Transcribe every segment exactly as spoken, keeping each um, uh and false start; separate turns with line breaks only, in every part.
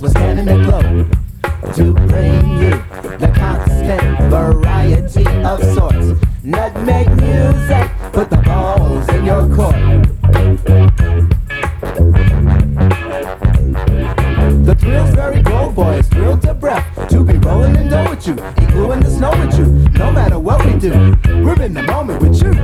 we're scanning the globe to bring you the constant variety of sorts. Nutmeg music, put the balls in your court. The thrill's very glow, boys, thrilled to breath to be rolling in dough with you, igloo in the snow with you. No matter what we do, we're in the moment with you.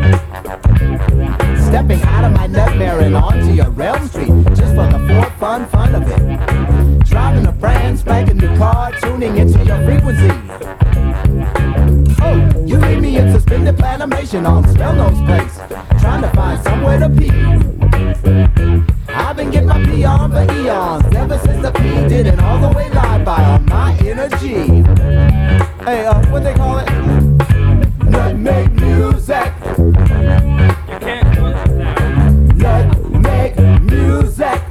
Stepping out of my nightmare and onto your realm street, just for the for fun fun of it. Driving a brand spanking new car, tuning into your frequency. Oh, you lead me in suspended planimation on spell nose place, trying to find somewhere to pee. I've been getting my pee on for eons, ever since the P didn't all the way lie by on my energy. Hey, uh, what they call it? Nutmeg music.
You can't do it now.
Nutmeg music.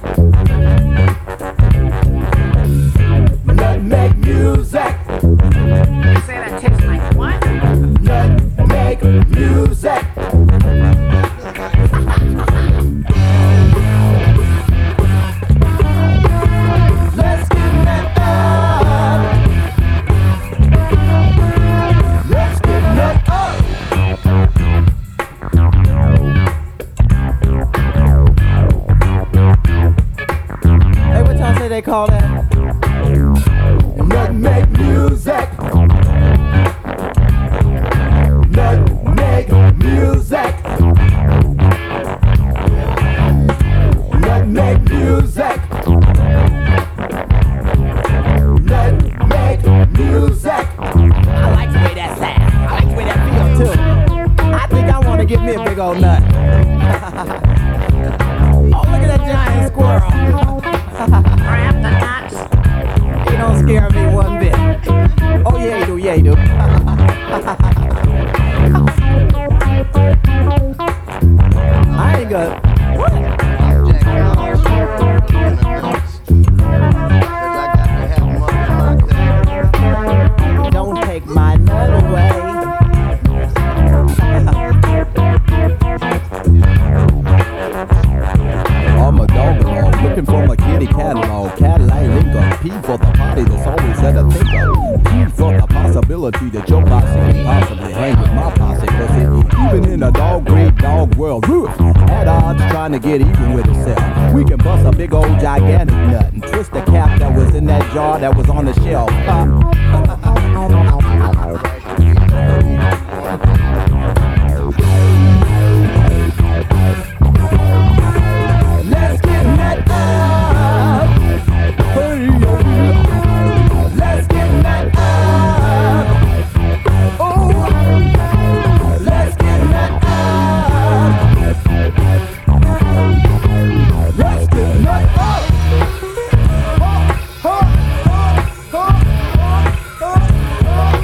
Nutmeg music.
You say that tastes like what?
Nutmeg music. Let's get that up. Let's get that up. Hey, what y'all say they call that? Nutmeg music. Nutmeg music. Nutmeg music. Nutmeg music. I like the way that sounds. I like the way that feels too. I think I want to get me a big old nut. Oh, look at that giant squirrel.
Grab the nuts.
He don't scare me one bit. Oh yeah, he do. Yeah, he do. I ain't gonna. What? Don't take my nut away. I'm a dog dog, looking for my kitty catalog. Cadillac Lincoln, P for the party that's always at a thinker. P for the possibility that your posse can possibly hang with my posse. Cause it, even in a dog great dog world, woo, at odds trying to get even with itself. We can bust a big old gigantic nut and twist the cap that was in that jar that was on the shelf. Uh, Let's get that up. Hey, let's get that up. Oh, let's get that up. Let's get that up. Oh, oh, oh, oh, oh, oh.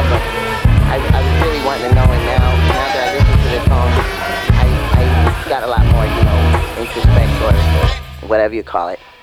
but I, I was really wanting to know, and now, now that I listen to the song, I, I got a lot more, you know, introspect or, or whatever you call it.